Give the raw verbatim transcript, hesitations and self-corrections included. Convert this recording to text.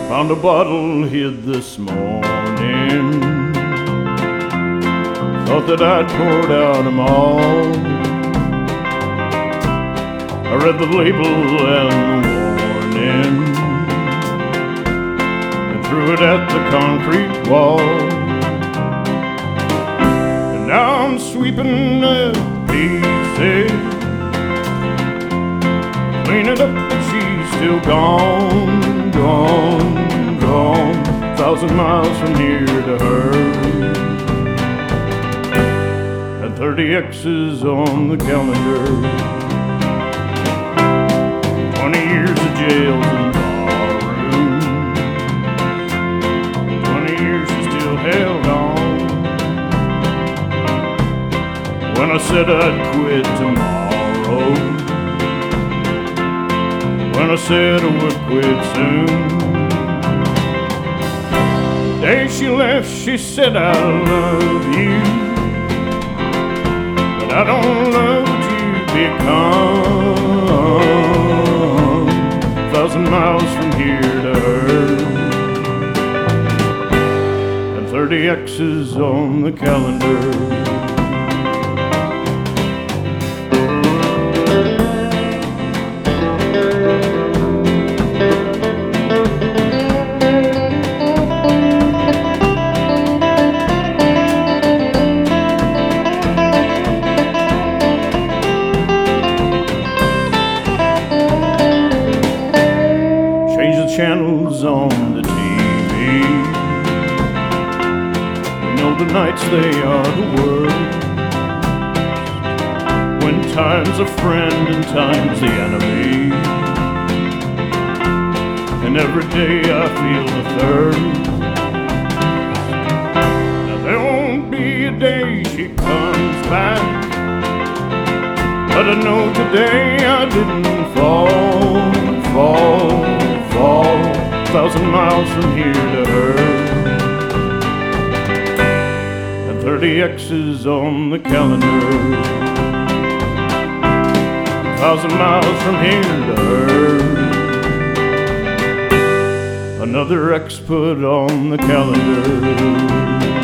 Found a bottle hid this morning. Thought that I'd poured out them all. I read the label and the warning and threw it at the concrete wall. And now I'm sweeping the pieces, cleaning up, but she's still gone, gone, gone. Thousand miles from here to her, and thirty X's on the calendar. Twenty years of jails and barroom. Twenty years she still held on. When I said I'd quit tomorrow, when I said I would quit soon, the day she left she said I love you, but I don't love what you become. Thousand miles from here to her, and thirty X's on the calendar. Channels on the T V. You know the nights they are the worst, when time's a friend and time's the enemy. And every day I feel the thirst. Now there won't be a day she comes back, but I know today I didn't fall, fall, fall. Thousand miles from here to her, and thirty X's on the calendar. Thousand miles from here to her, another X put on the calendar.